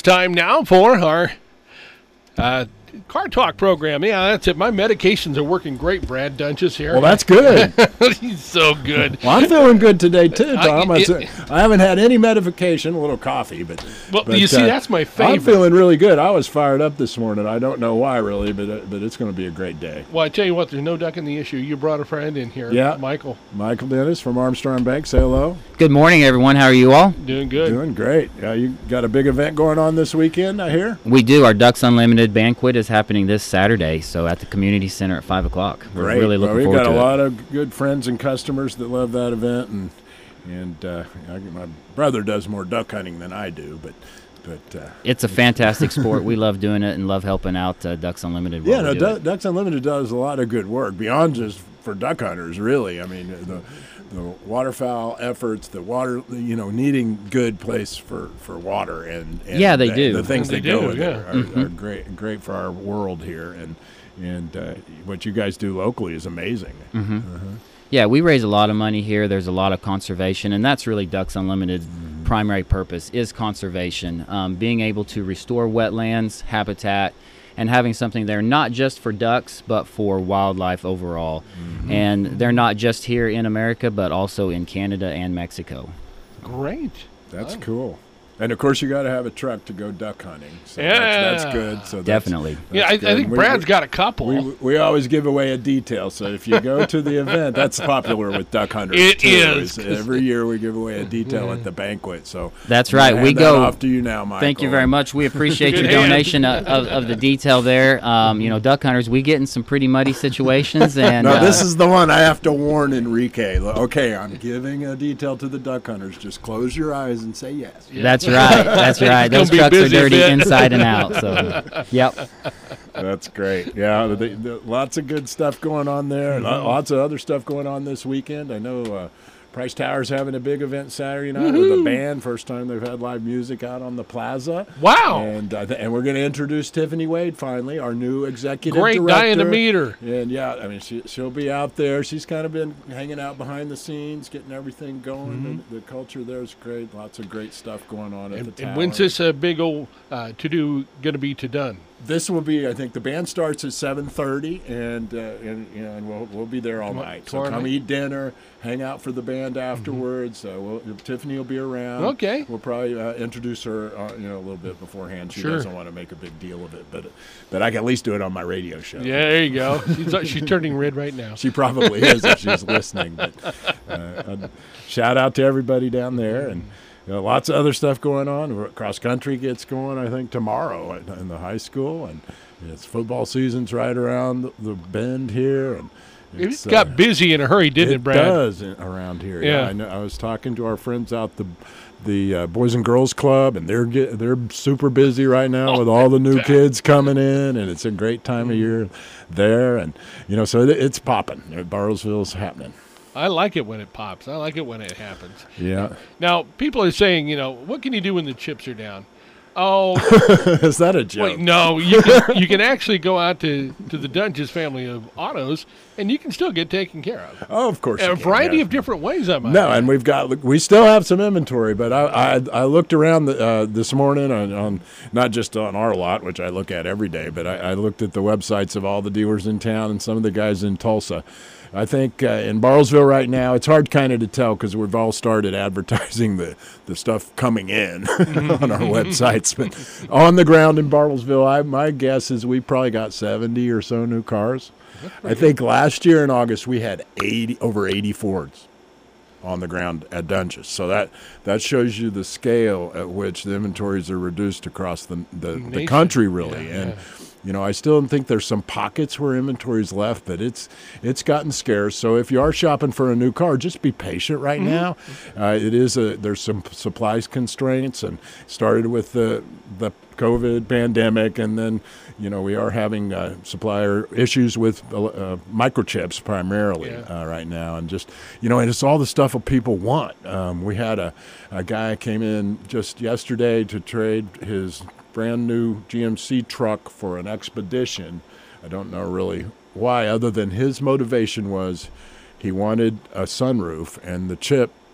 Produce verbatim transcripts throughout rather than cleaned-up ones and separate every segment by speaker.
Speaker 1: time now for our uh, Car Talk program. Yeah, that's it. My medications are working great, Brad Dunches here.
Speaker 2: Well, that's good.
Speaker 1: He's so good.
Speaker 2: Well, I'm feeling good today, too, Tom.
Speaker 1: I,
Speaker 2: I,
Speaker 1: it,
Speaker 2: I haven't had any medication, a little coffee, but...
Speaker 1: Well,
Speaker 2: but,
Speaker 1: you see,
Speaker 2: uh,
Speaker 1: that's my favorite.
Speaker 2: I'm feeling really good. I was fired up this morning. I don't know why, really, but uh, but it's going to be a great day.
Speaker 1: Well, I tell you what, there's no ducking the issue. You brought a friend in here,
Speaker 2: yeah.
Speaker 1: Michael.
Speaker 2: Michael Dennis from Armstrong Bank. Say hello.
Speaker 3: Good morning, everyone. How are you all?
Speaker 1: Doing good.
Speaker 2: Doing great. Uh, you got a big event going on this weekend, I hear?
Speaker 3: We do. Our Ducks Unlimited banquet is happening this Saturday, so at the community center at five o'clock. We're
Speaker 2: Great.
Speaker 3: really looking
Speaker 2: well,
Speaker 3: forward to it.
Speaker 2: We've got a lot of good friends and customers that love that event, and and uh, I, my brother does more duck hunting than I do, but but uh,
Speaker 3: it's a fantastic sport. We love doing it and love helping out uh, Ducks Unlimited.
Speaker 2: Yeah,
Speaker 3: while
Speaker 2: no,
Speaker 3: we do
Speaker 2: du-
Speaker 3: it.
Speaker 2: Ducks Unlimited does a lot of good work beyond just for duck hunters. Really, I mean the the waterfowl efforts, the water, you know, needing good place for, for water, and, and
Speaker 3: yeah, they
Speaker 2: the,
Speaker 3: do.
Speaker 2: The things
Speaker 1: they
Speaker 2: that go
Speaker 1: do,
Speaker 2: with
Speaker 1: yeah.
Speaker 2: it are,
Speaker 3: Mm-hmm.
Speaker 2: are great, great for our world here, and and uh, what you guys do locally is amazing.
Speaker 3: Mm-hmm.
Speaker 2: Uh-huh.
Speaker 3: Yeah, we raise a lot of money here. There's a lot of conservation, and that's really Ducks Unlimited's
Speaker 2: Mm-hmm.
Speaker 3: primary purpose is conservation, um, being able to restore wetlands, habitat, and having something there not just for ducks but for wildlife overall.
Speaker 2: Mm-hmm.
Speaker 3: And they're not just here in America but also in Canada and Mexico.
Speaker 1: Great.
Speaker 2: That's
Speaker 1: Oh.
Speaker 2: cool. And of course, you got to have a truck to go duck hunting. So
Speaker 1: Yeah.
Speaker 2: that's, that's good. So that's,
Speaker 3: Definitely.
Speaker 1: Yeah, I, I
Speaker 2: good.
Speaker 1: think
Speaker 2: We-
Speaker 1: Brad's
Speaker 2: we-
Speaker 1: got a couple.
Speaker 2: We, we always give away a detail, so if you go to the event, that's popular with duck hunters.
Speaker 1: It
Speaker 2: too,
Speaker 1: is.
Speaker 2: Every year we give away a detail at the banquet. So
Speaker 3: That's
Speaker 2: I'm
Speaker 3: right.
Speaker 2: gonna
Speaker 3: We
Speaker 2: hand that
Speaker 3: go.
Speaker 2: off to you now, Michael.
Speaker 3: Thank you very much. We appreciate
Speaker 1: Good
Speaker 3: your
Speaker 1: hand.
Speaker 3: donation of, of, of the detail there. Um, you know, duck hunters, we get in some pretty muddy situations, and
Speaker 2: No,
Speaker 3: uh,
Speaker 2: this is the one I have to warn Enrique. Okay, I'm giving a detail to the duck hunters. Just close your eyes and say yes.
Speaker 3: that's right. That's right.
Speaker 1: gonna
Speaker 3: Those
Speaker 1: be
Speaker 3: trucks are
Speaker 1: busy a
Speaker 3: dirty
Speaker 1: bit.
Speaker 3: inside and out. So, yep.
Speaker 2: That's great. Yeah, the, the, lots of good stuff going on there.
Speaker 1: Mm-hmm.
Speaker 2: Lots of other stuff going on this weekend. I know uh, Price Tower's having a big event Saturday night with a band. First time they've had live music out on the plaza.
Speaker 1: Wow.
Speaker 2: And uh, th- and we're going to introduce Tiffany Wade finally, our new executive
Speaker 1: Great,
Speaker 2: director.
Speaker 1: dying to meet her.
Speaker 2: And yeah, I mean she she'll be out there. She's kind of been hanging out behind the scenes, getting everything going.
Speaker 1: Mm-hmm.
Speaker 2: The, the culture there is great. Lots of great stuff going on at
Speaker 1: And,
Speaker 2: the tower.
Speaker 1: and when's this uh, big old uh, to-do going to be to done?
Speaker 2: This will be, I think, the band starts at seven thirty, and uh, and you know, and we'll we'll be there all
Speaker 1: Tomorrow-
Speaker 2: night. So
Speaker 1: tomorrow
Speaker 2: come
Speaker 1: night?
Speaker 2: eat dinner, hang out for the band afterwards. Uh, we'll, Tiffany will be around.
Speaker 1: Okay.
Speaker 2: We'll probably uh, introduce her, uh, you know, a little bit beforehand. She
Speaker 1: Sure.
Speaker 2: doesn't want to make a big deal of it, but but I can at least do it on my radio show.
Speaker 1: Yeah, there you go. She's, she's turning red right now.
Speaker 2: She probably is if she's listening. But uh, uh, shout out to everybody down there, and you know, lots of other stuff going on. Cross country gets going, I think, tomorrow at, in the high school, and it's football season's right around the, the bend here, and
Speaker 1: It got
Speaker 2: uh,
Speaker 1: busy in a hurry, didn't it,
Speaker 2: it
Speaker 1: Brad?
Speaker 2: does in, around here.
Speaker 1: Yeah.
Speaker 2: I know. I was talking to our friends out the the uh, Boys and Girls Club, and they're get, they're super busy right now
Speaker 1: Oh,
Speaker 2: with all the new
Speaker 1: bet.
Speaker 2: kids coming in, and it's a great time of year there, and you know, so it, it's popping. Bartlesville's happening.
Speaker 1: I like it when it pops. I like it when it happens.
Speaker 2: Yeah.
Speaker 1: Now, people are saying, you know, what can you do when the chips are down? Oh,
Speaker 2: Is that a joke?
Speaker 1: wait, no. You can, you can actually go out to, to the Dunges family of autos, and you can still get taken care of.
Speaker 2: Oh, of course.
Speaker 1: A
Speaker 2: you can,
Speaker 1: variety
Speaker 2: yeah.
Speaker 1: of different ways, I might
Speaker 2: No,
Speaker 1: add.
Speaker 2: and we've got we still have some inventory, but I I, I looked around the, uh, this morning on, on not just on our lot, which I look at every day, but I, I looked at the websites of all the dealers in town and some of the guys in Tulsa. I think uh, in Bartlesville right now, it's hard kind of to tell because we've all started advertising the, the stuff coming in on our websites. But on the ground in Bartlesville, I, my guess is we probably got seventy or so new cars. I think last year in August we had eighty over eighty Fords on the ground at Dunges. So that that shows you the scale at which the inventories are reduced across the the, the
Speaker 1: Nation.
Speaker 2: country, really.
Speaker 1: Yeah,
Speaker 2: and
Speaker 1: yeah.
Speaker 2: you know, I still think there's some pockets where inventory's left, but it's it's gotten scarce. So if you are shopping for a new car, just be patient right
Speaker 1: Mm-hmm.
Speaker 2: now. Uh, it is a there's some supplies constraints, and started with the the COVID pandemic, and then you know we are having uh, supplier issues with uh, uh, microchips primarily
Speaker 1: Yeah.
Speaker 2: uh, right now, and just you know, and it's all the stuff that people want. Um, we had a a guy came in just yesterday to trade his brand new G M C truck for an Expedition. I don't know really why, other than his motivation was he wanted a sunroof, and the chip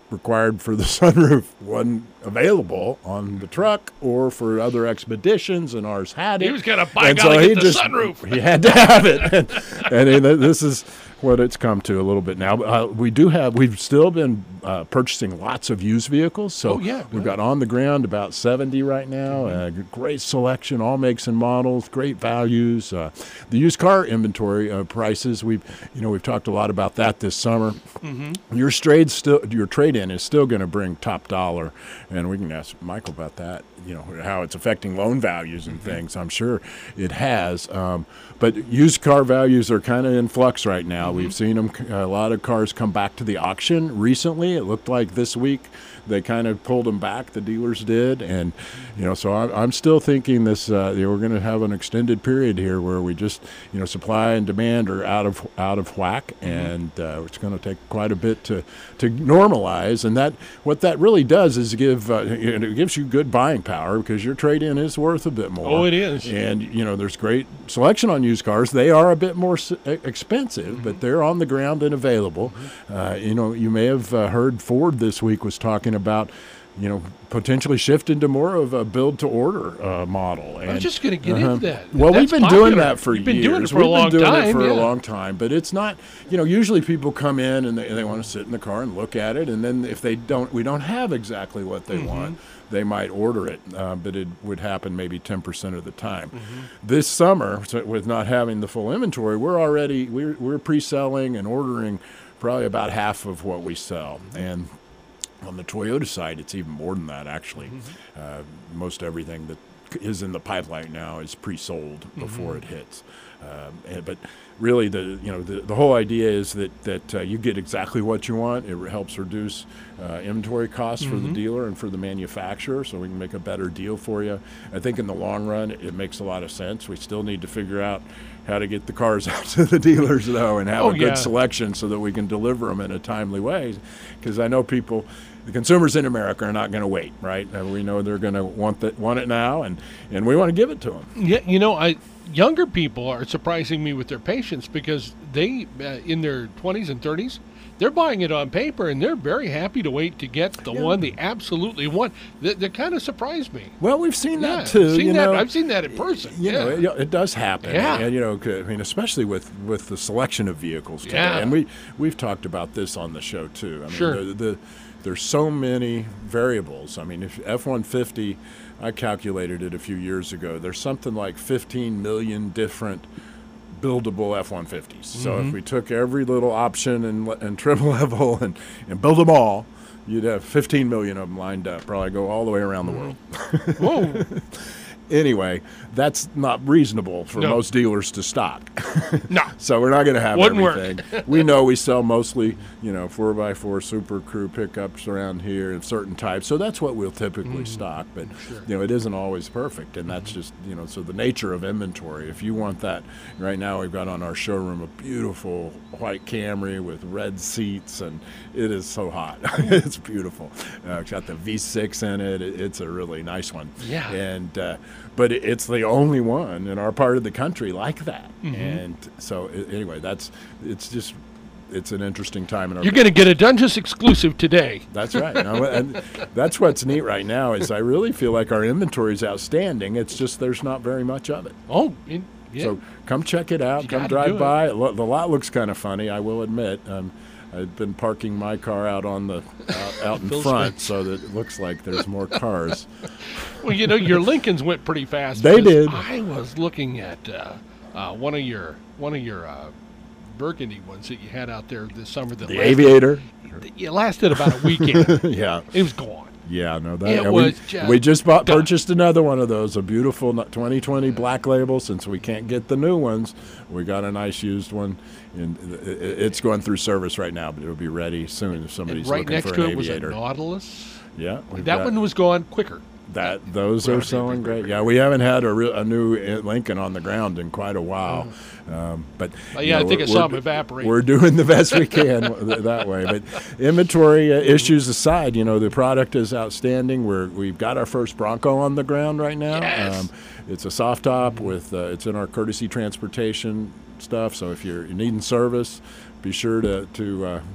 Speaker 2: required for the sunroof wasn't available on the truck or for other expeditions, and ours had it.
Speaker 1: He was gonna buy
Speaker 2: and
Speaker 1: gotta
Speaker 2: so
Speaker 1: get
Speaker 2: he
Speaker 1: the
Speaker 2: just,
Speaker 1: sunroof.
Speaker 2: He had to have it, and, and it- this is what it's come to a little bit now. Uh, we do have, we've still been uh, purchasing lots of used vehicles. So
Speaker 1: Oh, yeah,
Speaker 2: we've
Speaker 1: good.
Speaker 2: got on the ground about seventy right now. Uh, great selection, all makes and models, great values. Uh, the used car inventory uh, prices, we've, you know, we've talked a lot about that this summer.
Speaker 1: Mm-hmm.
Speaker 2: Your trade still, your trade-in is still going to bring top dollar, and we can ask Michael about that. You know, how it's affecting loan values and things. I'm sure it has. Um, but used car values are kind of in flux right now. We've seen them, a lot of cars come back to the auction recently. It looked like this week they kind of pulled them back. The dealers did, and you know, so I'm, I'm still thinking this. Uh, you know, we're going to have an extended period here where we just, you know, supply and demand are out of out of whack, and uh, it's going to take quite a bit to to normalize. And that what that really does is give uh, you know, it gives you good buying power because your trade-in is worth a bit more.
Speaker 1: Oh, it is.
Speaker 2: And you know, there's great selection on used cars. They are a bit more s- expensive, but they're on the ground and available. Uh, you know, you may have uh, heard Ford this week was talking about, you know, potentially shifting to more of a build-to-order uh, model.
Speaker 1: I was
Speaker 2: And,
Speaker 1: just going to get
Speaker 2: uh-huh.
Speaker 1: into that.
Speaker 2: Well,
Speaker 1: That's
Speaker 2: we've been
Speaker 1: popular.
Speaker 2: doing that for
Speaker 1: You've been
Speaker 2: years.
Speaker 1: doing it for
Speaker 2: we've
Speaker 1: a long
Speaker 2: been doing
Speaker 1: time.
Speaker 2: it for
Speaker 1: yeah.
Speaker 2: a long time, but it's not. You know, usually people come in and they, they want to sit in the car and look at it, and then if they don't, we don't have exactly what they
Speaker 1: Mm-hmm.
Speaker 2: want, they might order it, uh, but it would happen maybe ten percent of the time.
Speaker 1: Mm-hmm.
Speaker 2: This summer, so with not having the full inventory, we're already we're we're pre-selling and ordering probably about half of what we sell, and on the Toyota side, it's even more than that, actually. Uh, most everything that c- is in the pipeline now is pre-sold before it hits. Um, and, but really, the you know the, the whole idea is that that uh, you get exactly what you want. It re- helps reduce uh, inventory costs for the dealer and for the manufacturer, so we can make a better deal for you. I think in the long run, it, it makes a lot of sense. We still need to figure out how to get the cars out to the dealers, though, and have
Speaker 1: Oh,
Speaker 2: a good
Speaker 1: yeah.
Speaker 2: selection so that we can deliver them in a timely way. Because I know people, the consumers in America are not going to wait, right? Uh, we know they're going to want that, want it now, and, and we want to give it to them.
Speaker 1: Yeah, you know, I younger people are surprising me with their patience because they, uh, in their twenties and thirties, they're buying it on paper and they're very happy to wait to get the
Speaker 2: Yeah.
Speaker 1: one they absolutely want. That, that kind of surprised me.
Speaker 2: Well, we've seen
Speaker 1: Yeah,
Speaker 2: that too.
Speaker 1: seen
Speaker 2: you
Speaker 1: that.
Speaker 2: know,
Speaker 1: I've seen that in person.
Speaker 2: You
Speaker 1: yeah.
Speaker 2: know, it, it does happen.
Speaker 1: Yeah.
Speaker 2: And, you know, c- I mean, especially with, with the selection of vehicles today.
Speaker 1: Yeah.
Speaker 2: And we, we've talked about this on the show, too. I mean,
Speaker 1: Sure.
Speaker 2: The, the, there's so many variables. I mean, if F one fifty, I calculated it a few years ago, there's something like fifteen million different buildable F one fifties. So
Speaker 1: Mm-hmm.
Speaker 2: if we took every little option and, le- and trim level and, and build them all, you'd have fifteen million of them lined up, probably go all the way around the world.
Speaker 1: Whoa.
Speaker 2: Anyway, that's not reasonable for
Speaker 1: No.
Speaker 2: most dealers to stock.
Speaker 1: No.
Speaker 2: So we're not going to have
Speaker 1: Wouldn't work.
Speaker 2: everything. We know we sell mostly, you know, four by four Super Crew pickups around here of certain types. So that's what we'll typically stock. But, you know, it isn't always perfect. And that's just, you know, so the nature of inventory. If you want that, right now we've got on our showroom a beautiful white Camry with red seats, and it is so hot. It's beautiful. Uh, it's got the V six in it. it. It's a really nice one.
Speaker 1: Yeah.
Speaker 2: And, uh, but it- it's the only one in our part of the country like that.
Speaker 1: Mm-hmm.
Speaker 2: And so a- anyway, that's it's just it's an interesting time in our.
Speaker 1: You're going to get a Dungeons exclusive today.
Speaker 2: That's right. Now, and that's what's neat right now is I really feel like our inventory is outstanding. It's just there's not very much of it.
Speaker 1: Oh, in, yeah.
Speaker 2: So come check it out.
Speaker 1: You
Speaker 2: Come
Speaker 1: gotta do
Speaker 2: drive
Speaker 1: it.
Speaker 2: by. It lo- The lot looks kind of funny, I will admit. Um, I've been parking my car out on the out, out in
Speaker 1: Phil
Speaker 2: front,
Speaker 1: Smith.
Speaker 2: so that it looks like there's more cars.
Speaker 1: Well, you know, your Lincolns went pretty fast.
Speaker 2: They
Speaker 1: because
Speaker 2: did.
Speaker 1: I was looking at uh, uh, one of your one of your uh, burgundy ones that you had out there this summer. That
Speaker 2: The
Speaker 1: lasted,
Speaker 2: Aviator.
Speaker 1: It lasted about a weekend.
Speaker 2: Yeah.
Speaker 1: It was gone.
Speaker 2: Yeah, no, that
Speaker 1: It
Speaker 2: yeah,
Speaker 1: was
Speaker 2: we,
Speaker 1: just
Speaker 2: we just bought
Speaker 1: done.
Speaker 2: purchased another one of those, a beautiful twenty twenty black label. Since we can't get the new ones, we got a nice used one, and i- i- it's going through service right now, but it'll be ready soon if
Speaker 1: And
Speaker 2: somebody's
Speaker 1: right
Speaker 2: looking
Speaker 1: next
Speaker 2: for
Speaker 1: to
Speaker 2: an
Speaker 1: it was a
Speaker 2: Aviator.
Speaker 1: Nautilus.
Speaker 2: Yeah, we've
Speaker 1: That
Speaker 2: got-
Speaker 1: one was gone quicker.
Speaker 2: that those
Speaker 1: Right,
Speaker 2: are
Speaker 1: right,
Speaker 2: selling
Speaker 1: right, right,
Speaker 2: great. Yeah, we haven't had a, real, a new Lincoln on the ground in quite a while, um, but
Speaker 1: Uh,
Speaker 2: you
Speaker 1: yeah, I
Speaker 2: know,
Speaker 1: think I
Speaker 2: we're-
Speaker 1: saw
Speaker 2: we're-
Speaker 1: them evaporate.
Speaker 2: We're doing the best we can th- that way. But inventory uh, issues aside, you know, the product is outstanding. We're we've got our first Bronco on the ground right now.
Speaker 1: Yes.
Speaker 2: Um, it's a soft top with uh, it's in our courtesy transportation stuff. So if you're needing service, be sure to to uh,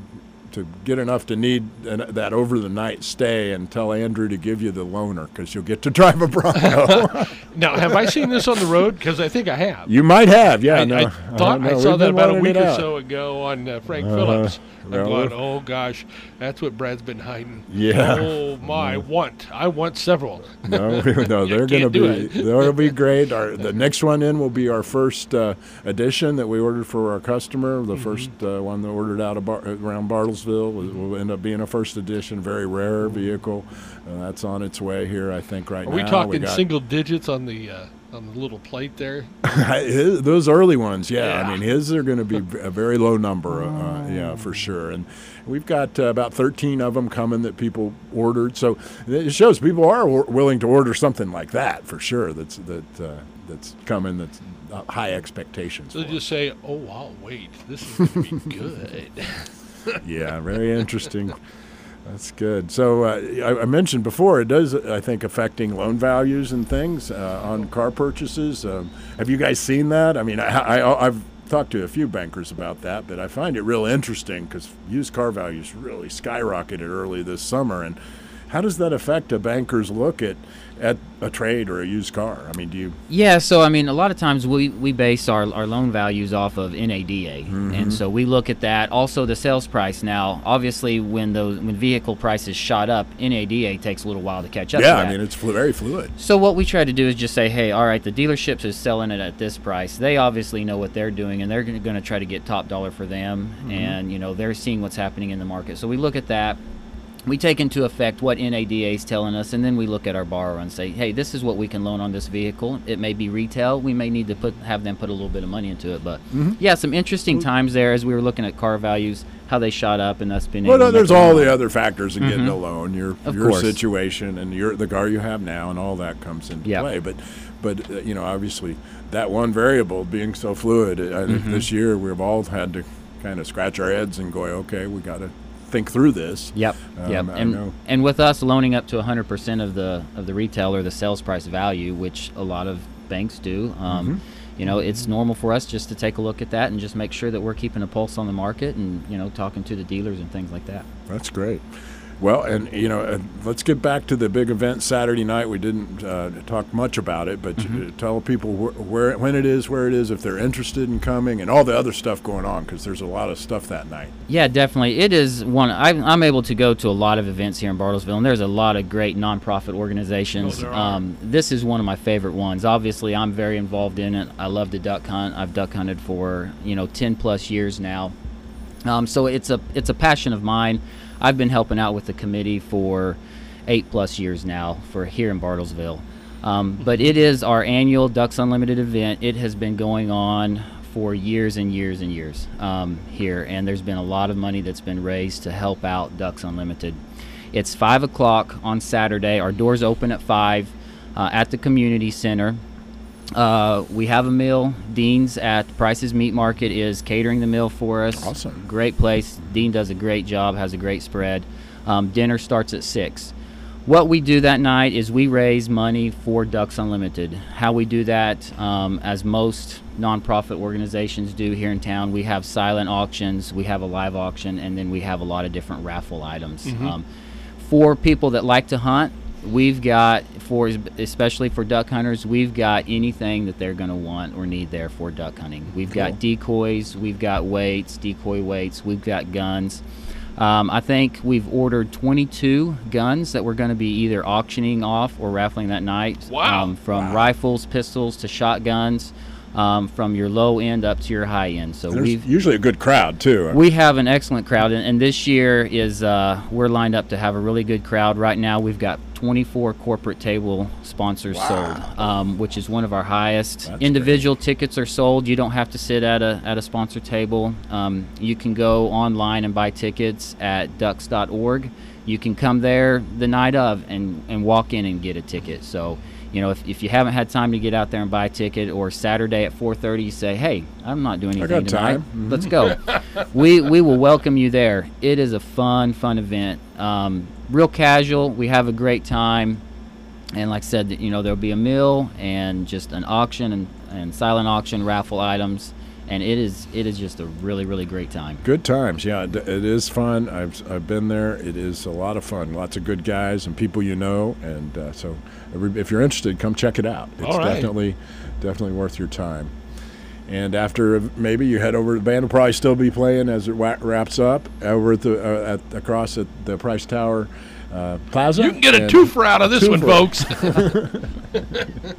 Speaker 2: to get enough to need an, that over the night stay, and tell Andrew to give you the loaner because you'll get to drive a Bronco.
Speaker 1: Now, have I seen this on the road? Because I think I have.
Speaker 2: You might have, yeah.
Speaker 1: I,
Speaker 2: no,
Speaker 1: I thought
Speaker 2: I,
Speaker 1: I
Speaker 2: know.
Speaker 1: saw
Speaker 2: We've
Speaker 1: that
Speaker 2: been
Speaker 1: about a
Speaker 2: wanting
Speaker 1: week
Speaker 2: it
Speaker 1: or
Speaker 2: out.
Speaker 1: so ago on uh, Frank
Speaker 2: Uh,
Speaker 1: Phillips. I'm
Speaker 2: well,
Speaker 1: going,
Speaker 2: we're-
Speaker 1: oh gosh, that's what Brad's been hiding.
Speaker 2: Yeah.
Speaker 1: Oh my, I want, I want several.
Speaker 2: No, no,
Speaker 1: You
Speaker 2: they're going to
Speaker 1: can't do
Speaker 2: be.
Speaker 1: it.
Speaker 2: They'll be great. Our the next one in will be our first uh, edition that we ordered for our customer. The
Speaker 1: Mm-hmm.
Speaker 2: first uh, one that ordered out of Bar- around Bartlesville will, will end up being a first edition, very rare vehicle. Uh, that's on its way here, I think, right
Speaker 1: Are
Speaker 2: now.
Speaker 1: we talking
Speaker 2: got-
Speaker 1: single digits on the uh, on the little plate there?
Speaker 2: His, those early ones, yeah.
Speaker 1: Yeah.
Speaker 2: I mean, his are going to be a very low number, uh, yeah, for sure. And we've got uh, about thirteen of them coming that people ordered. So it shows people are or- willing to order something like that for sure. That's that uh, that's coming. That's uh, high expectations.
Speaker 1: So
Speaker 2: for.
Speaker 1: just say, oh, I'll wait. This is going to be good.
Speaker 2: Yeah, very interesting. That's good. So uh, I, I mentioned before, it does, I think, affecting loan values and things uh, on car purchases. Um, have you guys seen that? I mean, I, I, I've talked to a few bankers about that, but I find it real interesting because used car values really skyrocketed early this summer. And how does that affect a banker's look at, at a trade or a used car? I mean, do you?
Speaker 3: Yeah, so I mean, a lot of times we, we base our, our loan values off of N A D A,
Speaker 2: Mm-hmm.
Speaker 3: and so we look at that. Also, the sales price. Now, obviously, when those when vehicle prices shot up, N A D A takes a little while to catch up.
Speaker 2: Yeah,
Speaker 3: to that.
Speaker 2: I mean, it's flu- very fluid.
Speaker 3: So what we try to do is just say, hey, all right, the dealerships is selling it at this price. They obviously know what they're doing, and they're going to try to get top dollar for them,
Speaker 2: Mm-hmm.
Speaker 3: and you know they're seeing what's happening in the market. So we look at that. We take into effect what N A D A is telling us, and then we look at our borrower and say, hey, this is what we can loan on this vehicle. It may be retail. We may need to put have them put a little bit of money into it. But,
Speaker 2: Mm-hmm.
Speaker 3: yeah, some interesting times there as we were looking at car values, how they shot up, and that's been
Speaker 2: Well,
Speaker 3: able
Speaker 2: no,
Speaker 3: to
Speaker 2: there's
Speaker 3: make
Speaker 2: all
Speaker 3: money.
Speaker 2: the other factors in getting
Speaker 3: Mhm.
Speaker 2: a loan, your
Speaker 3: Of
Speaker 2: your
Speaker 3: course.
Speaker 2: situation and your the car you have now, and all that comes into
Speaker 3: Yep.
Speaker 2: play. But, but uh, you know, obviously, that one variable being so fluid, I think
Speaker 3: Mhm.
Speaker 2: this year we've all had to kind of scratch our heads and go, okay, we got to think through this.
Speaker 3: Yep,
Speaker 2: Um,
Speaker 3: yep,
Speaker 2: I
Speaker 3: and
Speaker 2: know.
Speaker 3: and with us loaning up to one hundred percent of the of the retail or the sales price value, which a lot of banks do, um,
Speaker 2: Mm-hmm.
Speaker 3: you know, it's normal for us just to take a look at that and just make sure that we're keeping a pulse on the market and you know talking to the dealers and things like that.
Speaker 2: That's great. Well, and you know, uh, let's get back to the big event Saturday night. We didn't uh, talk much about it, but
Speaker 3: Mm-hmm.
Speaker 2: uh, tell people wh- where, when it is, where it is, if they're interested in coming, and all the other stuff going on, because there's a lot of stuff that night.
Speaker 3: Yeah, definitely. It is one. I'm, I'm able to go to a lot of events here in Bartlesville, and there's a lot of great nonprofit organizations.
Speaker 1: Oh, there are.
Speaker 3: Um, this is one of my favorite ones. Obviously, I'm very involved in it. I love to duck hunt. I've duck hunted for you know ten plus years now. Um, so it's a it's a passion of mine. I've been helping out with the committee for eight plus years now for here in Bartlesville. Um, but it is our annual Ducks Unlimited event. It has been going on for years and years and years um, here, and there's been a lot of money that's been raised to help out Ducks Unlimited. It's five o'clock on Saturday. Our doors open at five uh, at the community center. Uh, we have a meal. Dean's at Price's Meat Market is catering the meal for us.
Speaker 2: Awesome.
Speaker 3: Great place. Dean does a great job, has a great spread. Um, dinner starts at six. What we do that night is we raise money for Ducks Unlimited. How we do that, um, as most nonprofit organizations do here in town, we have silent auctions, we have a live auction, and then we have a lot of different raffle items.
Speaker 1: Mhm.
Speaker 3: Um, for people that like to hunt, we've got, for especially for duck hunters, we've got anything that they're going to want or need there for duck hunting. We've got decoys, we've got weights, decoy weights, we've got guns. Um, I think we've ordered twenty-two guns that we're going to be either auctioning off or raffling that night.
Speaker 1: Wow.
Speaker 3: Um, from
Speaker 2: Wow.
Speaker 3: rifles, pistols to shotguns, um, from your low end up to your high end. So
Speaker 2: There's
Speaker 3: we've
Speaker 2: usually a good crowd too.
Speaker 3: we have an excellent crowd, and, and this year is uh, we're lined up to have a really good crowd. Right now, we've got twenty-four corporate table sponsors sold, um, which is one of our highest.
Speaker 2: That's
Speaker 3: Individual tickets are sold. You don't have to sit at a at a sponsor table. Um, you can go online and buy tickets at ducks dot org. You can come there the night of and, and walk in and get a ticket. So, you know, if, if you haven't had time to get out there and buy a ticket, or Saturday at four thirty, you say, hey, I'm not doing
Speaker 2: I
Speaker 3: anything
Speaker 2: got
Speaker 3: tonight.
Speaker 2: time. Mhm.
Speaker 3: Let's go. we we will welcome you there. It is a fun, fun event. Um, real casual. We have a great time. And like I said, you know, there'll be a meal and just an auction and, and silent auction, raffle items. and it is it is just a really really great time.
Speaker 2: Good times, yeah. It, it is fun. I've I've been there. It is a lot of fun. Lots of good guys and people you know, and uh, so every, if you're interested, come check it out. It's
Speaker 1: All right.
Speaker 2: definitely definitely worth your time. And after maybe you head over, the band will probably still be playing as it wa- wraps up over at the uh, at across at the Price Tower uh, Plaza.
Speaker 1: You can get a
Speaker 2: And
Speaker 1: twofer out of this one,
Speaker 2: twofer.
Speaker 1: folks.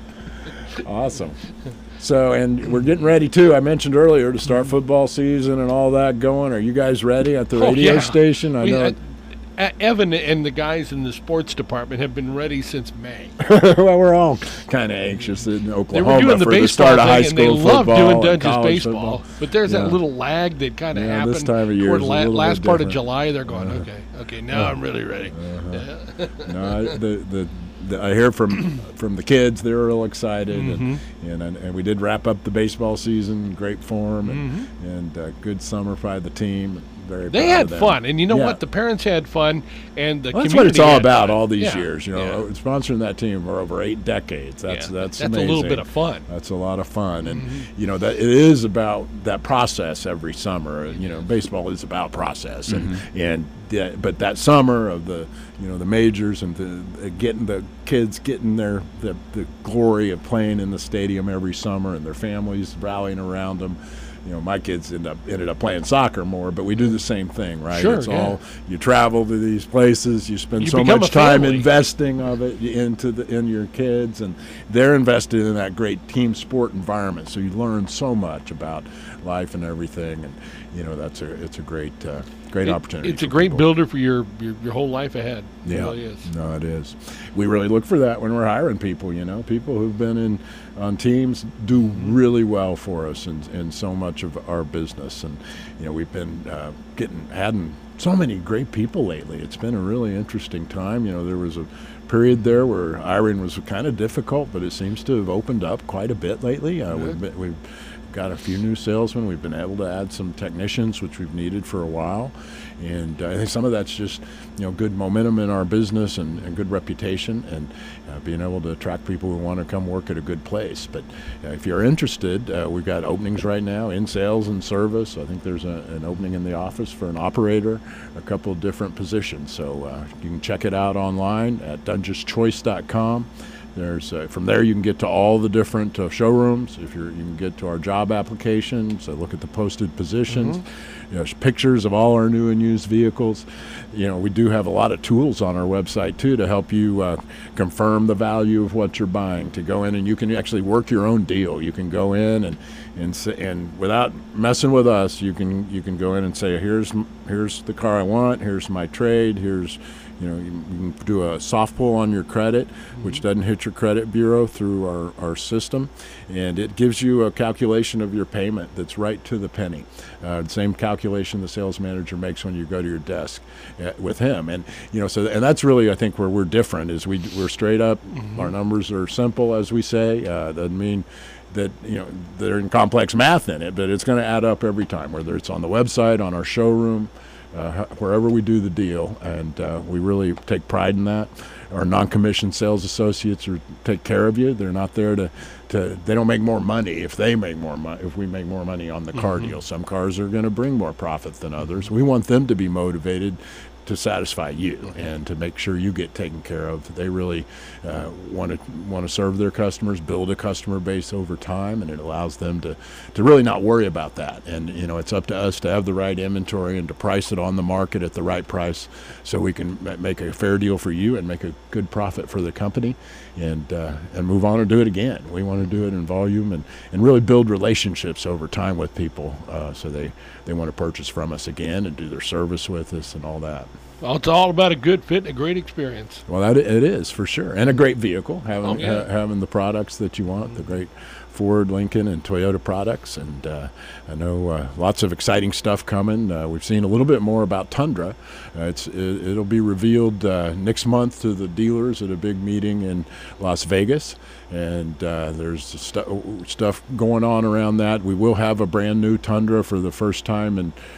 Speaker 2: Awesome. So, and we're getting ready too. I mentioned earlier to start football season and all that going. Are you guys ready at the
Speaker 1: Oh,
Speaker 2: radio
Speaker 1: yeah.
Speaker 2: station? I
Speaker 1: We-
Speaker 2: know.
Speaker 1: uh, uh, Evan and the guys in the sports department have been ready since May.
Speaker 2: Well, we're all kind of anxious in
Speaker 1: They
Speaker 2: Oklahoma
Speaker 1: were doing the
Speaker 2: for the
Speaker 1: baseball
Speaker 2: start of high
Speaker 1: thing, and they
Speaker 2: school
Speaker 1: love
Speaker 2: football
Speaker 1: doing
Speaker 2: and
Speaker 1: Dungeons
Speaker 2: college
Speaker 1: baseball.
Speaker 2: football.
Speaker 1: But there's
Speaker 2: Yeah.
Speaker 1: that little lag that kind of
Speaker 2: Yeah,
Speaker 1: happened
Speaker 2: this time of year
Speaker 1: toward
Speaker 2: is a
Speaker 1: la-
Speaker 2: little bit
Speaker 1: last part of
Speaker 2: different.
Speaker 1: July. They're going,
Speaker 2: Uh-huh.
Speaker 1: okay, okay, now I'm really ready.
Speaker 2: Uh-huh. No, I, the, the, the, I hear from from the kids; they're real excited,
Speaker 1: Mhm.
Speaker 2: and, and and we did wrap up the baseball season, great form, and,
Speaker 1: Mhm.
Speaker 2: and uh, good summer by the team. Very
Speaker 1: They
Speaker 2: proud
Speaker 1: had
Speaker 2: of them.
Speaker 1: fun, and you know
Speaker 2: Yeah.
Speaker 1: what? The parents had fun, and the
Speaker 2: Well, that's
Speaker 1: community
Speaker 2: what it's all
Speaker 1: had
Speaker 2: about.
Speaker 1: fun.
Speaker 2: All these
Speaker 1: Yeah.
Speaker 2: years, you know,
Speaker 1: Yeah.
Speaker 2: sponsoring that team for over eight decades. That's
Speaker 1: Yeah.
Speaker 2: that's
Speaker 1: that's
Speaker 2: amazing.
Speaker 1: a little bit of fun.
Speaker 2: That's a lot of fun, and
Speaker 1: Mm-hmm.
Speaker 2: you know that it is about that process every summer. You know, baseball is about process, and
Speaker 1: Mm-hmm.
Speaker 2: and the, but that summer of the you know the majors and the, the getting the kids getting their the, the glory of playing in the stadium every summer, and their families rallying around them. You know, my kids end up ended up playing soccer more, but we do the same thing, right?
Speaker 1: Sure,
Speaker 2: it's
Speaker 1: yeah.
Speaker 2: all you travel to these places, you spend
Speaker 1: You
Speaker 2: so
Speaker 1: become
Speaker 2: much
Speaker 1: a
Speaker 2: time
Speaker 1: family.
Speaker 2: investing of it into the in your kids, and they're invested in that great team sport environment. So you learn so much about life and everything, and you know that's a it's a great uh, great
Speaker 1: It-
Speaker 2: opportunity.
Speaker 1: It's a
Speaker 2: for
Speaker 1: great
Speaker 2: people.
Speaker 1: builder for your, your your whole life ahead. It
Speaker 2: Yeah,
Speaker 1: really is.
Speaker 2: no, it is. We really look for that when we're hiring people. You know, people who've been in on teams do really well for us in, in so much of our business. And you know, we've been uh, getting adding so many great people lately. It's been a really interesting time. You know, there was a period there where hiring was kind of difficult, but it seems to have opened up quite a bit lately. Uh, we've been, we've got a few new salesmen. We've been able to add some technicians, which we've needed for a while. And uh, I think some of that's just, you know, good momentum in our business and, and good reputation, and uh, being able to attract people who want to come work at a good place. But uh, if you're interested, uh, we've got openings right now in sales and service. I think there's a, an opening in the office for an operator, a couple of different positions. So uh, you can check it out online at dungeons choice dot com. There's uh, from there you can get to all the different uh, showrooms. If you're, you can get to our job applications, uh, look at the posted positions.
Speaker 1: Mm-hmm.
Speaker 2: You know, there's pictures of all our new and used vehicles. You know, we do have a lot of tools on our website too to help you uh, confirm the value of what you're buying. To go in and you can actually work your own deal. You can go in and and say, and without messing with us, you can you can go in and say, here's m- here's the car I want. Here's my trade. Here's You know, you, you can do a soft pull on your credit, which doesn't hit your credit bureau through our, our system, and it gives you a calculation of your payment that's right to the penny. Uh, the same calculation the sales manager makes when you go to your desk uh, with him, and you know, so and that's really I think where we're different is we we're straight up. Mm-hmm. Our numbers are simple, as we say. Uh, doesn't mean that you know they're in complex math in it, but it's going to add up every time, whether it's on the website, on our showroom. Uh, wherever we do the deal, and uh, we really take pride in that. Our non-commissioned sales associates are take care of you. They're not there to, to they don't make more money if they make more money, if we make more money on the car
Speaker 1: Mm-hmm.
Speaker 2: deal. Some cars are going to bring more profit than others. We want them to be motivated to satisfy you and to make sure you get taken care of. They really uh, want to want to serve their customers, build a customer base over time, and it allows them to, to really not worry about that. And you know, it's up to us to have the right inventory and to price it on the market at the right price, so we can ma- make a fair deal for you and make a good profit for the company, and uh, and move on and do it again. We want to do it in volume and, and really build relationships over time with people, uh, so they, they want to purchase from us again and do their service with us and all that.
Speaker 1: Well, it's all about a good fit and a great experience.
Speaker 2: Well, that it is for sure, and a great vehicle. Having
Speaker 1: Oh, yeah.
Speaker 2: ha- having the products that you want, the great Ford, Lincoln, and Toyota products, and uh, I know uh, lots of exciting stuff coming. Uh, we've seen a little bit more about Tundra. Uh, it's it, it'll be revealed uh, next month to the dealers at a big meeting in Las Vegas, and uh, there's stu- stuff going on around that. We will have a brand new Tundra for the first time in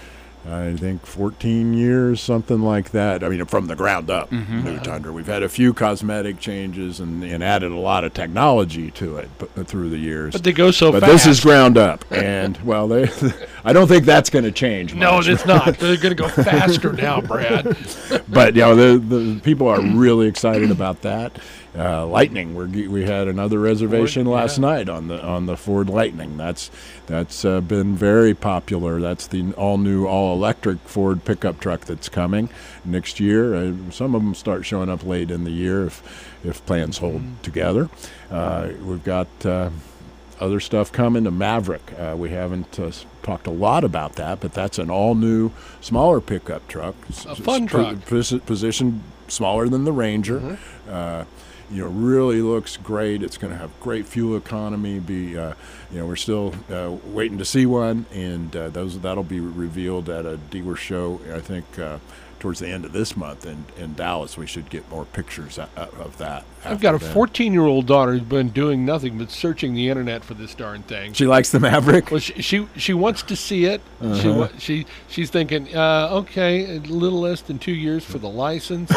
Speaker 2: I think fourteen years, something like that. I mean, from the ground up,
Speaker 3: Mm-hmm.
Speaker 2: new Tundra. We've had a few cosmetic changes and, and added a lot of technology to it b- through the years.
Speaker 1: But they go so
Speaker 2: But
Speaker 1: fast.
Speaker 2: this is ground up, and well, they, I don't think that's going to change
Speaker 1: No,
Speaker 2: much.
Speaker 1: it's not. They're going to go faster now, Brad.
Speaker 2: But you know, the the people are really excited about that. Uh, Lightning, we we had another reservation
Speaker 1: Ford,
Speaker 2: last
Speaker 1: yeah.
Speaker 2: night on the on the Ford Lightning. That's that's uh, been very popular. That's the all new all electric Ford pickup truck that's coming next year. Uh, some of them start showing up late in the year if if plans hold
Speaker 1: Mm-hmm.
Speaker 2: together. Uh, we've got. Uh, Other stuff coming, the Maverick. Uh, we haven't uh, talked a lot about that, but that's an all-new, smaller pickup truck.
Speaker 1: A fun
Speaker 2: S-
Speaker 1: truck.
Speaker 2: Posi- positioned smaller than the Ranger.
Speaker 1: Mm-hmm.
Speaker 2: Uh, you know, really looks great. It's going to have great fuel economy. Be, uh, you know, we're still uh, waiting to see one, and uh, those that'll be revealed at a dealer show. I think. Uh, towards the end of this month in, in Dallas. We should get more pictures of, of that.
Speaker 1: I've got a
Speaker 2: then.
Speaker 1: fourteen-year-old daughter who's been doing nothing but searching the internet for this darn thing.
Speaker 2: She likes the Maverick?
Speaker 1: Well, she she, she wants to see it. She
Speaker 2: Uh-huh.
Speaker 1: wa- she she's thinking, uh, okay, a little less than two years for the license.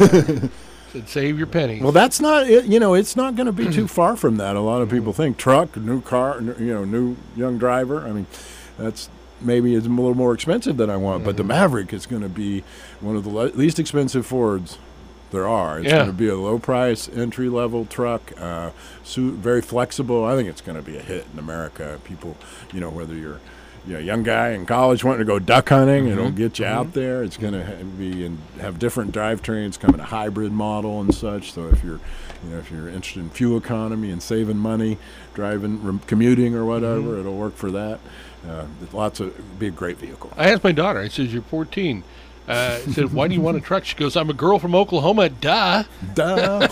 Speaker 1: Said, save your pennies.
Speaker 2: Well, that's not it. You know, it's not going to be too far from that. A lot of people think truck, new car, n- you know, new young driver. I mean, that's maybe it's a little more expensive than I want, but the Maverick is going to be one of the le- least expensive Fords there are. It's
Speaker 1: Yeah.
Speaker 2: going to be a low price entry level truck, uh, su- very flexible. I think it's going to be a hit in America. People, you know, whether you're you know, a young guy in college wanting to go duck hunting, it'll get you out there. It's going to ha- be and have different drivetrains, come in a hybrid model and such. So if you're, you know, if you're interested in fuel economy and saving money, driving, rem- commuting or whatever, it'll work for that. Uh, there's lots of, it'd be a great vehicle.
Speaker 1: I asked my daughter. I said, "You're fourteen." Uh, I said, "Why do you want a truck?" She goes, "I'm a girl from Oklahoma." Duh.
Speaker 2: Duh.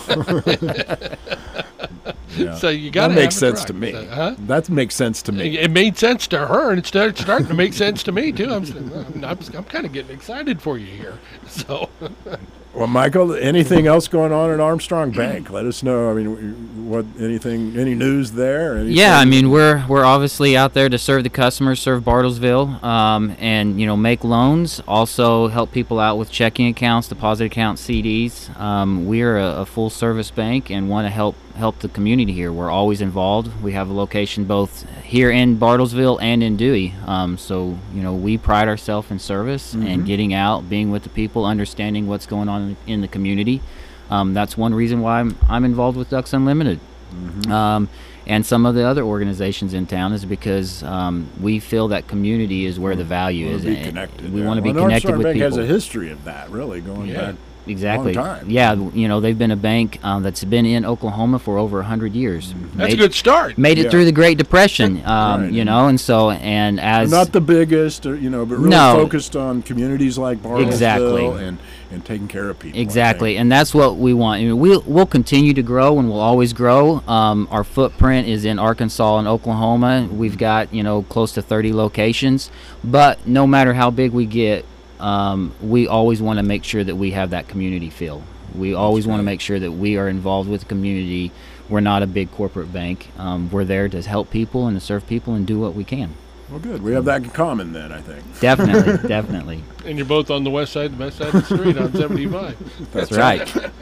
Speaker 2: Yeah.
Speaker 1: So you got
Speaker 2: that
Speaker 1: to
Speaker 2: makes
Speaker 1: have a
Speaker 2: sense
Speaker 1: truck.
Speaker 2: to me.
Speaker 1: So, huh?
Speaker 2: That makes sense to me.
Speaker 1: It made sense to her, and it started starting to make sense to me too. I'm, I'm, I'm, I'm kind of getting excited for you here. So,
Speaker 2: Well, Michael, anything else going on at Armstrong Bank? Let us know. I mean, what anything, any news there? Anything?
Speaker 3: Yeah, I mean we're we're obviously out there to serve the customers, serve Bartlesville, um, and you know make loans. Also help people out with checking accounts, deposit accounts, C Ds. Um, we're a, a full service bank and want to help help the community here. We're always involved. We have a location both here in Bartlesville and in Dewey. Um, so you know we pride ourselves in service and getting out, being with the people, understanding what's going on in, in the community. Um, that's one reason why I'm, I'm involved with Ducks Unlimited. Um, and some of the other organizations in town is because um, we feel that community is where the value
Speaker 2: Want
Speaker 3: is.
Speaker 2: to be
Speaker 3: and-
Speaker 2: connected.
Speaker 3: We
Speaker 2: yeah.
Speaker 3: want to be
Speaker 2: Well,
Speaker 3: connected
Speaker 2: Armstrong
Speaker 3: with
Speaker 2: Bank
Speaker 3: people.
Speaker 2: has a history of that, really, going
Speaker 1: Yeah.
Speaker 2: back.
Speaker 3: Exactly.
Speaker 2: long time.
Speaker 3: Yeah, you know they've been a bank um, that's been in Oklahoma for over a hundred years.
Speaker 1: that's a
Speaker 3: Made-
Speaker 1: good start.
Speaker 3: Made it
Speaker 2: Yeah.
Speaker 3: through the Great Depression, um,
Speaker 2: Right.
Speaker 3: you know, and so and as
Speaker 2: Not the biggest, or, you know, but really
Speaker 3: No.
Speaker 2: focused on communities like Bartlesville
Speaker 3: Exactly.
Speaker 2: and, and taking care of people. I
Speaker 3: Exactly,
Speaker 2: think.
Speaker 3: and that's what we want. I mean, we'll we'll continue to grow, and we'll always grow. Um, our footprint is in Arkansas and Oklahoma. We've got you know close to thirty locations, but no matter how big we get, um, we always want to make sure that we have that community feel. We always want to
Speaker 2: great.
Speaker 3: make sure that we are involved with the community. We're not a big corporate bank. Um, we're there to help people and to serve people and do what we can.
Speaker 2: Well, good. We have that in common then, I think.
Speaker 3: Definitely, definitely.
Speaker 1: And you're both on the west side, the best side of the street on seventy-five.
Speaker 3: That's right.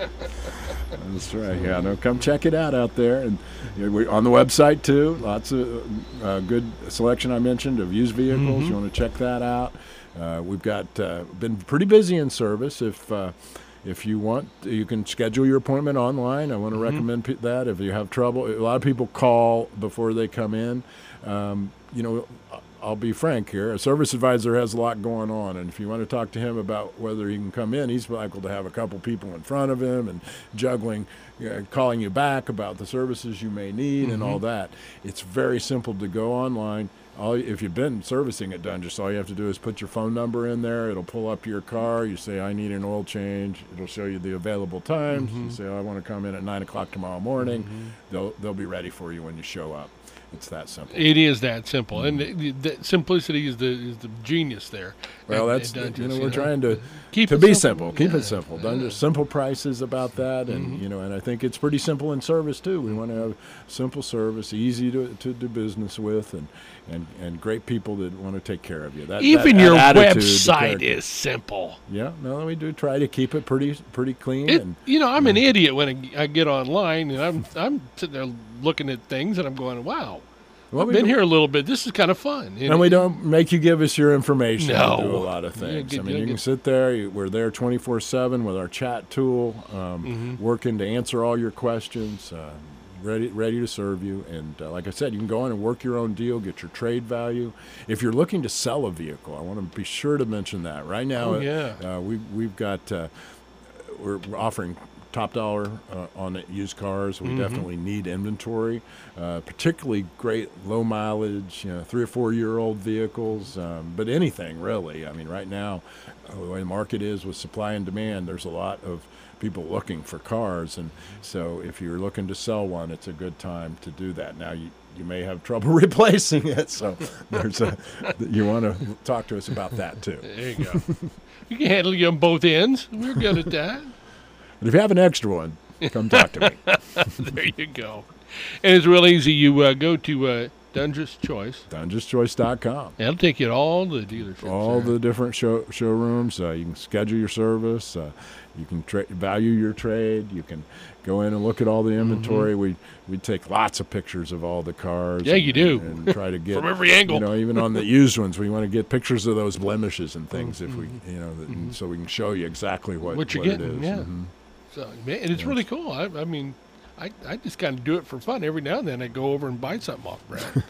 Speaker 2: That's right. Yeah, no, come check it out out there, and you know, we on the website too. Lots of uh, good selection I mentioned of used vehicles. You want to check that out. Uh, we've got uh, been pretty busy in service. If uh, if you want, you can schedule your appointment online. I want to recommend pe- that. If you have trouble, a lot of people call before they come in. Um, you know. I'll be frank here. A service advisor has a lot going on, and if you want to talk to him about whether he can come in, he's liable to have a couple people in front of him and juggling, you know, calling you back about the services you may need and all that. It's very simple to go online. All, if you've been servicing it done, just all you have to do is put your phone number in there. It'll pull up your car. You say, I need an oil change. It'll show you the available times. You say, I want to come in at nine o'clock tomorrow morning. They'll, they'll be ready for you when you show up. It's that simple.
Speaker 1: It is that simple, and the, the simplicity is the is the genius there.
Speaker 2: Well,
Speaker 1: And-
Speaker 2: that's
Speaker 1: and
Speaker 2: you know
Speaker 1: just,
Speaker 2: we're trying to
Speaker 1: keep
Speaker 2: to
Speaker 1: it
Speaker 2: be
Speaker 1: simple.
Speaker 2: simple, keep
Speaker 1: Yeah.
Speaker 2: it simple. Done just simple prices about that, and you know, and I think it's pretty simple in service too. We want to have simple service, easy to, to do business with, and and and, and great people that want to take care of you. That,
Speaker 1: Even
Speaker 2: that,
Speaker 1: your
Speaker 2: that attitude, the
Speaker 1: website
Speaker 2: character.
Speaker 1: is simple.
Speaker 2: Yeah, no, we do try to keep it pretty pretty clean.
Speaker 1: It,
Speaker 2: and
Speaker 1: you know, I'm an idiot when I, I get online and I'm I'm sitting there looking at things and I'm going, wow.
Speaker 2: well,
Speaker 1: I've
Speaker 2: we
Speaker 1: been
Speaker 2: do-
Speaker 1: here a little bit. This is kind of fun.
Speaker 2: And we don't make you give us your information
Speaker 1: No.
Speaker 2: to do a lot of
Speaker 1: Yeah,
Speaker 2: things.
Speaker 1: get-
Speaker 2: I mean,
Speaker 1: yeah,
Speaker 2: you can
Speaker 1: get-
Speaker 2: sit there. You, we're there twenty-four seven with our chat tool, um,
Speaker 1: Mm-hmm.
Speaker 2: working to answer all your questions, uh, ready ready to serve you. And uh, like I said, you can go in and work your own deal, get your trade value. If you're looking to sell a vehicle, I want to be sure to mention that. Right now,
Speaker 1: Oh, yeah.
Speaker 2: uh, we, we've got, uh, we're, we're offering top dollar uh, on used cars. We
Speaker 1: Mm-hmm.
Speaker 2: definitely need inventory, uh, particularly great low mileage, you know, three or four year old vehicles, um, but anything really. I mean, right now, uh, the way the market is with supply and demand, there's a lot of people looking for cars, and so if you're looking to sell one, it's a good time to do that. Now you. You may have trouble replacing it, so there's a, you want to talk to us about that too.
Speaker 1: There you go. You can handle you on both ends. We're good at that.
Speaker 2: But if you have an extra one, come talk to me.
Speaker 1: There you go. And it's real easy. You uh, go to uh, Dungeous Choice.
Speaker 2: Dungeous Choice dot com.
Speaker 1: That'll take you to all the dealerships.
Speaker 2: All
Speaker 1: there.
Speaker 2: the different show, showrooms. Uh, you can schedule your service. Uh, you can tra- value your trade. You can go in and look at all the inventory. We we take lots of pictures of all the cars.
Speaker 1: Mm-hmm. Yeah,
Speaker 2: and,
Speaker 1: you do.
Speaker 2: and try to get
Speaker 1: From every angle.
Speaker 2: You know, even on the used ones, we want to get pictures of those blemishes and things. If we, you know, that, and so we can show you exactly what
Speaker 1: Mm-hmm. What you're
Speaker 2: it
Speaker 1: getting,
Speaker 2: is.
Speaker 1: yeah.
Speaker 2: Mhm.
Speaker 1: So, man, and it's really cool. I, I mean, I, I just kind of do it for fun. Every now and then I go over and buy something off Brad.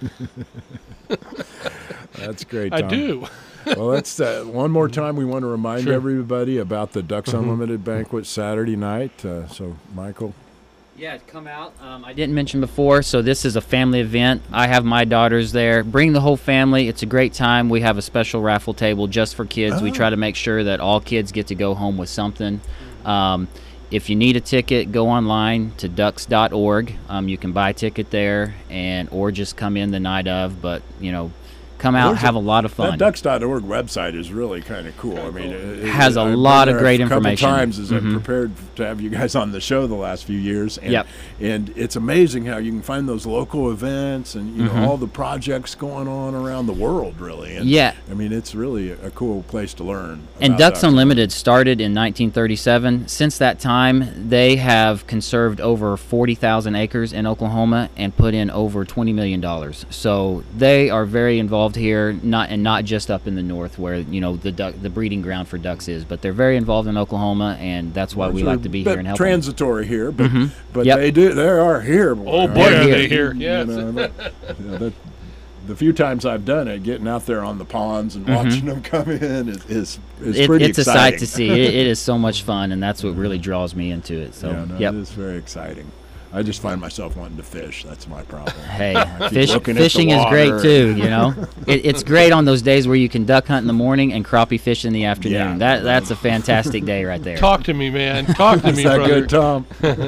Speaker 2: That's great.
Speaker 1: I
Speaker 2: Tom.
Speaker 1: do.
Speaker 2: Well, that's uh, one more time. We want to remind
Speaker 1: Sure.
Speaker 2: everybody about the Ducks Unlimited banquet Saturday night. Uh, so, Michael.
Speaker 3: Yeah, come out. Um, I didn't mention before, so this is a family event. I have my daughters there. Bring the whole family. It's a great time. We have a special raffle table just for kids. We
Speaker 2: Oh.
Speaker 3: try to make sure that all kids get to go home with something. Um, if you need a ticket, go online to ducks dot org. Um, you can buy a ticket there, and or just come in the night of. But you know, come out,
Speaker 2: There's
Speaker 3: have a, lot of
Speaker 2: That
Speaker 3: fun.
Speaker 2: ducks dot org website is really kind of cool. I mean, it, it
Speaker 3: Has a
Speaker 2: I've been
Speaker 3: lot of
Speaker 2: there
Speaker 3: great
Speaker 2: a couple
Speaker 3: information.
Speaker 2: times as
Speaker 3: Mhm.
Speaker 2: I've prepared to have you guys on the show the last few years, and
Speaker 3: Yep.
Speaker 2: and it's amazing how you can find those local events and you know
Speaker 3: Mhm.
Speaker 2: all the projects going on around the world, really. And,
Speaker 3: Yeah.
Speaker 2: I mean, it's really a, a cool place to learn.
Speaker 3: And
Speaker 2: about
Speaker 3: Ducks Unlimited started in nineteen thirty-seven. Since that time, they have conserved over forty thousand acres in Oklahoma and put in over twenty million dollars. So they are very involved here, not and not just up in the north where you know the duck, the breeding ground for ducks is, but they're very involved in Oklahoma, and that's why we
Speaker 2: They're
Speaker 3: like to be
Speaker 2: a bit
Speaker 3: here and help them.
Speaker 2: transitory here, but but
Speaker 3: Yep.
Speaker 2: they do they are here.
Speaker 1: Oh, boy,
Speaker 3: They're
Speaker 1: are
Speaker 3: here.
Speaker 1: they here.
Speaker 2: You
Speaker 1: Yes.
Speaker 2: know, that- you know, that- the few times I've done it, getting out there on the ponds and watching them come in is is, is
Speaker 3: It-
Speaker 2: pretty
Speaker 3: it's
Speaker 2: exciting.
Speaker 3: a sight to see. It, it is so much fun, and that's what really draws me into it. So,
Speaker 2: yeah, no,
Speaker 3: yep.
Speaker 2: it is very exciting. I just find myself wanting to fish. That's my problem.
Speaker 3: Hey,
Speaker 2: keep
Speaker 3: fish,
Speaker 2: looking at the
Speaker 3: fishing is great
Speaker 2: water.
Speaker 3: too. You know, it, it's great on those days where you can duck hunt in the morning and crappie fish in the afternoon.
Speaker 2: Yeah.
Speaker 3: That that's a fantastic day right there.
Speaker 1: Talk to me, man. Talk to
Speaker 2: Is
Speaker 1: me,
Speaker 2: that
Speaker 1: brother.
Speaker 2: good, Tom?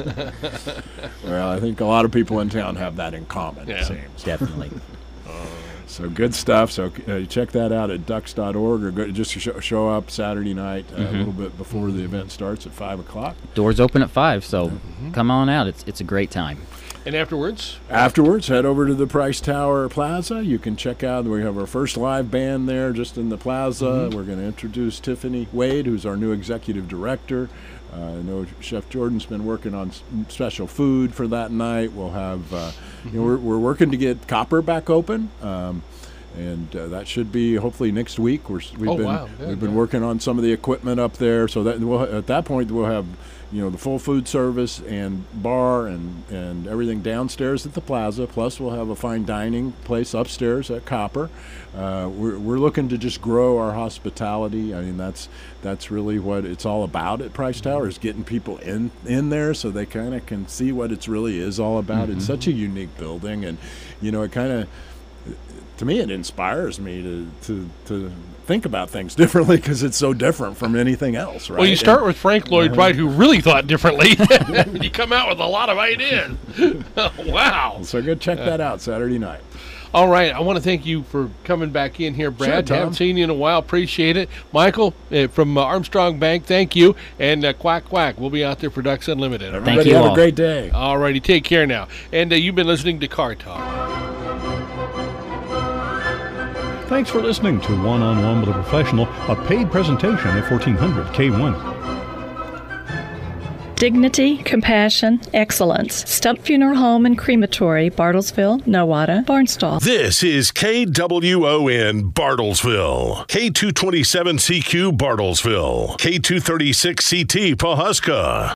Speaker 2: Well, I think a lot of people in town have that in common,
Speaker 1: Yeah.
Speaker 2: it seems.
Speaker 3: Definitely.
Speaker 2: So good stuff. So uh, check that out at ducks dot org or go, just show, show up Saturday night uh,
Speaker 3: Mm-hmm.
Speaker 2: a little bit before the event starts at five o'clock.
Speaker 3: Doors open at five, so come on out. It's it's a great time.
Speaker 1: And afterwards,
Speaker 2: Afterwards, head over to the Price Tower Plaza. You can check out, we have our first live band there just in the plaza.
Speaker 1: Mm-hmm.
Speaker 2: We're going to introduce Tiffany Wade, who's our new executive director. Uh, I know Chef Jordan's been working on s- special food for that night. We'll have, uh, you know, we're, we're working to get Copper back open. Um, and uh, that should be hopefully next week. We're, s- we've
Speaker 1: Oh,
Speaker 2: been
Speaker 1: wow. Good,
Speaker 2: we've been
Speaker 1: yeah.
Speaker 2: working on some of the equipment up there, so that we'll, at that point we'll have you know the full food service and bar and and everything downstairs at the plaza. Plus we'll have a fine dining place upstairs at Copper. Uh, we're we're looking to just grow our hospitality. I mean that's that's really what it's all about at Price Tower, is getting people in in there so they kind of can see what it's really is all about. It's such a unique building, and you know it kind of. To me, it inspires me to, to, to think about things differently because it's so different from anything else, right?
Speaker 1: well, you start with Frank Lloyd
Speaker 2: Uh-huh.
Speaker 1: Wright, who really thought differently. You come out with a lot of ideas. Wow.
Speaker 2: And so go check that out Saturday night.
Speaker 1: All right. I want to thank you for coming back in here, Brad.
Speaker 2: Tom.
Speaker 1: Haven't seen you in a while. Appreciate it. Michael uh, from uh, Armstrong Bank, thank you. And uh, Quack Quack, we'll be out there for Ducks Unlimited. All right?
Speaker 2: Everybody
Speaker 3: you
Speaker 2: have
Speaker 3: all.
Speaker 2: a great day.
Speaker 1: All righty. Take care now. And uh, you've been listening to Car Talk.
Speaker 4: Thanks for listening to One-on-One with a Professional, a paid presentation at fourteen hundred K one.
Speaker 5: Dignity, compassion, excellence. Stump Funeral Home and Crematory, Bartlesville, Nowata, Barnstall.
Speaker 6: This is K W O N Bartlesville, K two twenty-seven C Q Bartlesville, K two thirty-six C T Pawhuska.